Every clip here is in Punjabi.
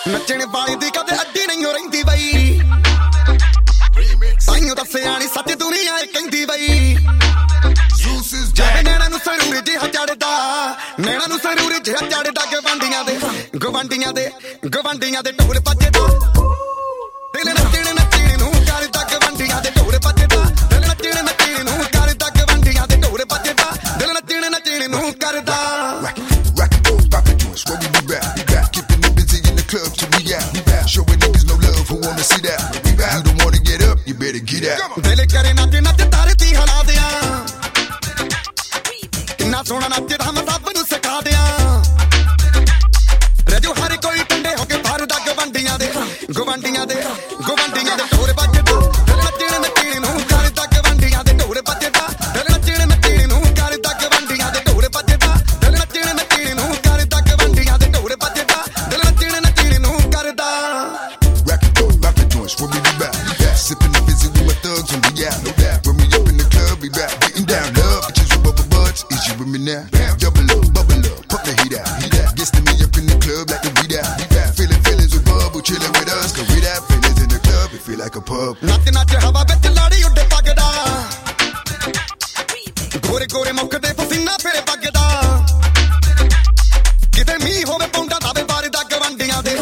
ਨੱਚਣ ਵਾਲੀ ਦੀ ਕਦੇ ਅੱਡੀ ਨਹੀਂ ਰਹਿੰਦੀ ਬਈ ਤਾਈਓ ਦੱਸਿਆ ਨੀ ਸੱਚ ਦੁਨੀਆ ਏ ਕਹਿੰਦੀ ਬਈ ਜਦ ਨੈਣਾ ਨੂੰ ਸਰੂਰ ਜਿਹਾ ਚੜਦਾ ਨੈਣਾ ਨੂੰ ਸਰੂਰ ਜਿਹਾ ਚੜਦਾ ਗਵਾਂਡੀਆਂ ਦੇ ਢੋਲ ਵੱਜਦਾ ਦਿਲ ਨੱਚਣ ਨੂੰ ਕਰਦਾ ਗਵਾਂਡੀਆਂ ਦੇ ਢੋਲ ਵੱਜਦਾ ਦਿਲ ਨੱਚਣ ਨੂੰ ਕਰਦਾ ਗਵਾਂਡੀਆਂ ਦੇ ਢੋਲ ਵੱਜਦਾ ਦਿਲ ਨੱਚਣ ਨੂੰ ਕਰਦਾ Club to be out, showing niggas no love who wanna see that. You don't wanna get up, you better get out. ਦਿਲ ਕਰੇ ਨੱਚ ਧਰਤੀ ਹਿਲਾ ਦਿਆਂ ਕਿੰਨਾ ਸੋਹਣਾ ਨੱਚਦਾ ਮੈਂ ਸਭ ਨੂੰ ਸਿਖਾ ਦਿਆਂ ਰਜੂ ਹਰ ਕੋਈ ਟੰਡੇ ਹੋ ਕੇ ਭਰਦਾ ਗਵਾਂਡੀਆਂ ਦੇ ਢੋਲ ਵੱਜਦਾ ਦਿਲ ਨੱਚਣ ਨੂੰ ਕਰਦਾ ਗਵਾਂਡੀਆਂ ਦੇ ਢੋਲ ਵੱਜਦਾ ਦਿਲ ਨੱਚਣ ਨੂੰ ਕਰਦਾ ਗਵਾਂਡੀਆਂ ਦੇ ਢੋਲ ਵੱਜਦਾ ਦਿਲ ਨੱਚਣ ਨੂੰ ਕਰਦਾ ਗਵਾਂਡੀਆਂ ਦੇ ਢੋਲ ਵੱਜਦਾ ਦਿਲ ਨੱਚਣ ਨੂੰ ਕਰਦਾ Rock the joints, when we be back. Sipping the fizzy with my thugs when we out. No doubt. When we up in the club, we back. Getting down, love. Bitches with bubble butts, is you with me now? Double up, bubble up, pump the heat out. Gets to me up in the club like the weed out. Feeling feelings with bubble, chilling with us. Cause we that feelings in the club, it feel like a pub. ਨੱਚ ਹਵਾ ਵਿੱਚ ਲਾੜੀ ਉੱਡੇ ਪੱਗਦਾ ਗੋਰੇ ਮੁੱਖ ਤੇ ਪਸੀਨਾ ਫੇਰੇ ਪੱਗਦਾ ਕਿਤੇ ਮੀਂਹ ਹੋਵੇ ਪੌਂਡਾ ਤਾਵੇ ਬਾਰੇ ਦਾ ਗਵਾਂਡੀਆਂ ਦੇ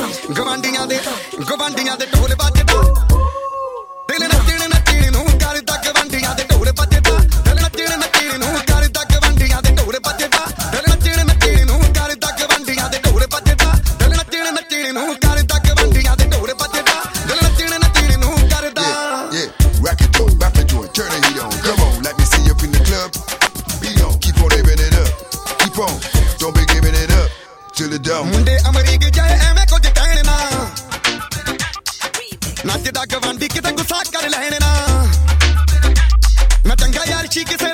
ਢੋਲ ਵੱਜਦਾ ਦਿਲ ਨੱਚਣ ਨੂੰ ਕਰਦਾ ਗਵਾਂਡੀਆਂ ਦੇ ਢੋਲ ਵੱਜਦਾ ਦਿਲ ਨੱਚਣ ਨੂੰ ਕਰਦਾ ਗਵਾਂਡੀਆਂ ਦੇ ਢੋਲ ਵੱਜਦਾ ਦਿਲ ਨੱਚਣ ਨੂੰ ਕਰਦਾ ਗਵਾਂਡੀਆਂ ਦੇ ਢੋਲ ਵੱਜਦਾ ਦਿਲ ਨੱਚਣ ਨੂੰ ਕਰਦਾ ਗਵਾਂਡੀਆਂ ਦੇ ਢੋਲ ਵੱਜਦਾ ਦਿਲ ਨੱਚਣ ਨੂੰ ਕਰਦਾ Rock the joint, turn the heat on. Come on, let me see you up in the club. Be on, keep on living it up. Keep on, don't be giving it up till it done. ਮੁੰਡੇ ਅਮਰੀਕ ਜਾਏ ਐਵੇਂ ਕੁਝ ਕਹਿਣ ਨਾ ਨੱਚਦਾ ਗਵਾਂਡੀ ਕਿਤੇ ਗੁੱਸਾ ਕਰ ਲੈਣ ਨਾ ਮੈਂ ਚੰਗਾ ਯਾਰ ਸ਼ੀ ਕਿਸੇ